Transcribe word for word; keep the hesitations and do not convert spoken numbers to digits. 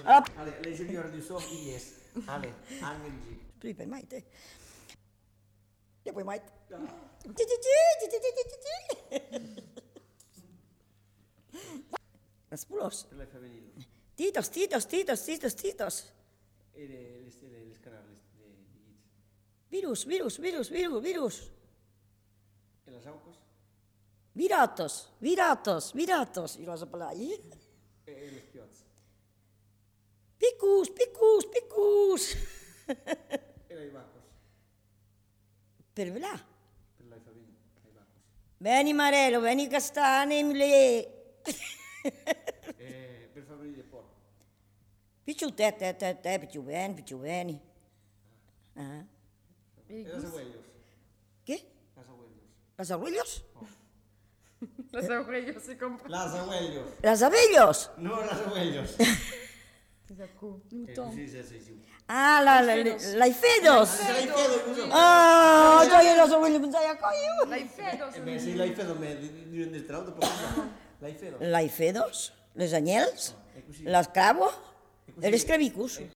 Ale, le junior du som i yes. Ale, angelgi. Pripe maite. Ja poi maite. Las pulos. Per l'hai femminile. Titos, titos, titos, titos, titos. E le, le stelle, le scanare, le stelle di hits. Virus, virus, virus, virus, virus. E las aucos? Viratos, viratos, viratos. I rosa palai. E, e le spiozze. Picus, picus, picus. E l'hai vacos? Per là. Per l'hai femminile, l'hai vacos. Vieni Marello, vieni Castane, le. E per femminile porco. Picciu te, te, te, te, picciu bene, picciu bene. Ah. E las abuelos? Che? Las abuelos. Las abuelos? Las abuelos se compran. Las abuelos. Las abellos? No, las abuelos. Esatto. E così se sei giù. Ah, la, la, la, fedos. Se l'hai fedo, scusa. Ah, io lo so, voglio pensare a coglio. L'hai fedo? E beh, se l'hai fedo, me di del trauto, però l'hai fedo. L'ai fedos, les anyels, E così. l'escravo e l'escravicus.